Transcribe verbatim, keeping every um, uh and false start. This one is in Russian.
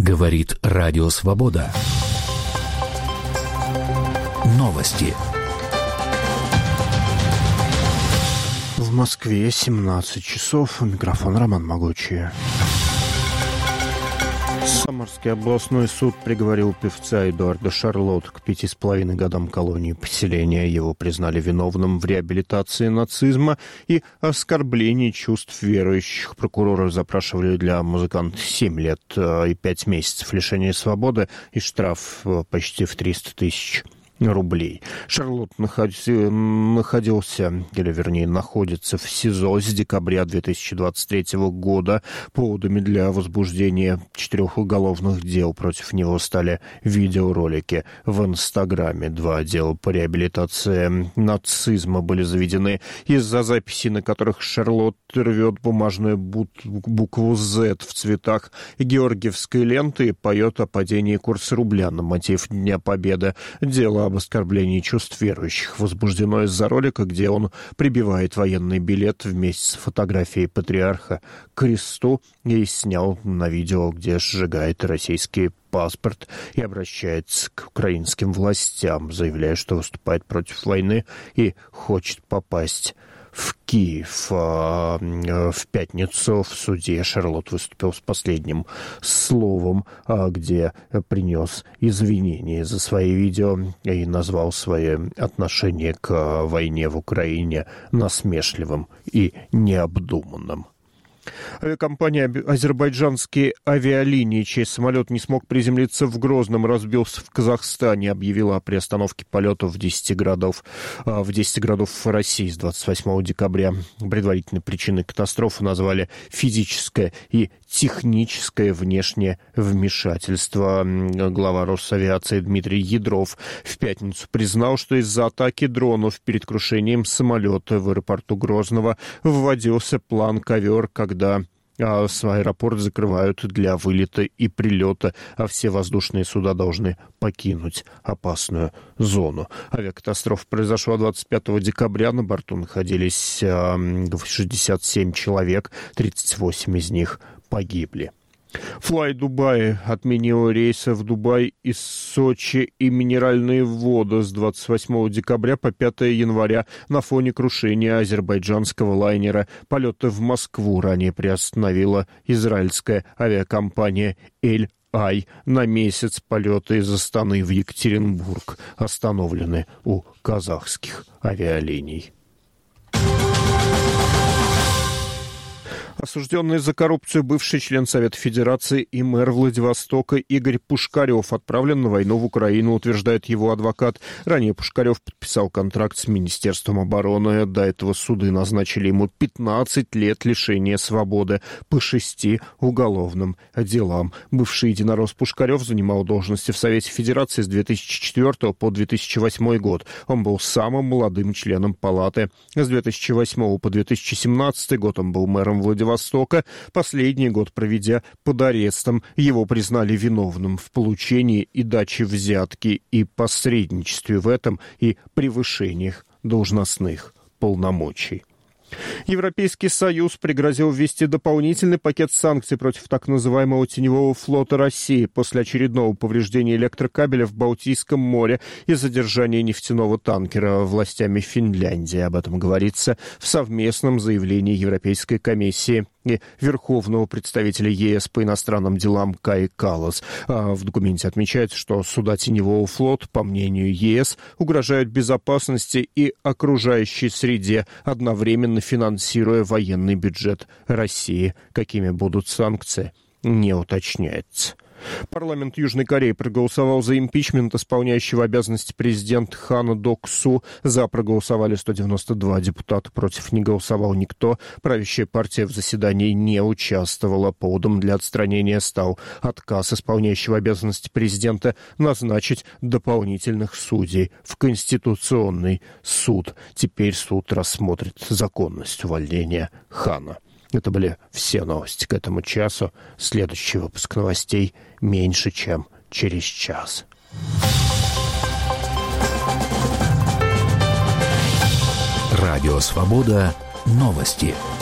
Говорит Радио Свобода. Новости. В Москве семнадцать часов. Микрофон Роман Могучий. Самарский областной суд приговорил певца Эдуарда Шарлотта к пяти с половиной годам колонии поселения. Его признали виновным в реабилитации нацизма и оскорблении чувств верующих. Прокуроры запрашивали для музыканта семь лет и пять месяцев лишения свободы и штраф почти в триста тысяч рублей. Шарлотт находился, или вернее находится в СИЗО с декабря две тысячи двадцать третьего года. Поводами для возбуждения четырех уголовных дел против него стали видеоролики в Инстаграме. Два дела по реабилитации нацизма были заведены из-за записей, на которых Шарлотт рвет бумажную букву «З» в цветах георгиевской ленты и поет о падении курса рубля на мотив Дня Победы. Дело об оскорблении чувств верующих возбуждено из-за ролика, где он прибивает военный билет вместе с фотографией патриарха к кресту и снял на видео, где сжигает российский паспорт и обращается к украинским властям, заявляя, что выступает против войны и хочет попасть в Киев. В пятницу в суде Шарлотт выступил с последним словом, где принес извинения за свои видео и назвал свое отношение к войне в Украине насмешливым и необдуманным. Авиакомпания «Азербайджанские авиалинии», чей самолет не смог приземлиться в Грозном, разбился в Казахстане, объявила о приостановке полетов в десяти городов, в десяти городов России с двадцать восьмого декабря. Предварительной причиной катастрофы назвали физическое и техническое внешнее вмешательство. Глава Росавиации Дмитрий Ядров в пятницу признал, что из-за атаки дронов перед крушением самолета в аэропорту Грозного вводился план «Ковер», когда аэропорт закрывают для вылета и прилета, а все воздушные суда должны покинуть опасную зону. Авиакатастрофа произошла двадцать пятого декабря. На борту находились шестьдесят семь человек, тридцать восемь из них погибли. Fly Dubai отменил рейсы в Дубай из Сочи и минеральные воды с двадцать восьмого декабря по пятого января на фоне крушения азербайджанского лайнера. Полеты в Москву ранее приостановила израильская авиакомпания «Эль Ай». На месяц полеты из Астаны в Екатеринбург остановлены у казахских авиалиний. Осужденный за коррупцию бывший член Совета Федерации и мэр Владивостока Игорь Пушкарев отправлен на войну в Украину, утверждает его адвокат. Ранее Пушкарев подписал контракт с Министерством обороны. До этого суды назначили ему пятнадцать лет лишения свободы по шести уголовным делам. Бывший единорос Пушкарев занимал должности в Совете Федерации с две тысячи четвёртого по две тысячи восьмой год. Он был самым молодым членом палаты. С две тысячи восьмого по две тысячи семнадцатый год он был мэром Владивостока. Востока, последний год проведя под арестом. Его признали виновным в получении и даче взятки и посредничестве в этом и превышениях должностных полномочий. Европейский Союз пригрозил ввести дополнительный пакет санкций против так называемого теневого флота России после очередного повреждения электрокабеля в Балтийском море и задержания нефтяного танкера властями Финляндии. Об этом говорится в совместном заявлении Европейской комиссии и Верховного представителя ЕС по иностранным делам Каи Каллас. В документе отмечается, что суда теневого флота, по мнению ЕС, угрожают безопасности и окружающей среде, одновременно финансируя военный бюджет России. Какими будут санкции, не уточняется. Парламент Южной Кореи проголосовал за импичмент исполняющего обязанности президента Хана Док-Су. За проголосовали сто девяносто два депутата, против не голосовал никто. Правящая партия в заседании не участвовала. Поводом для отстранения стал отказ исполняющего обязанности президента назначить дополнительных судей в Конституционный суд. Теперь суд рассмотрит законность увольнения Хана. Это были все новости к этому часу. Следующий выпуск новостей меньше, чем через час. Радио «Свобода». Новости.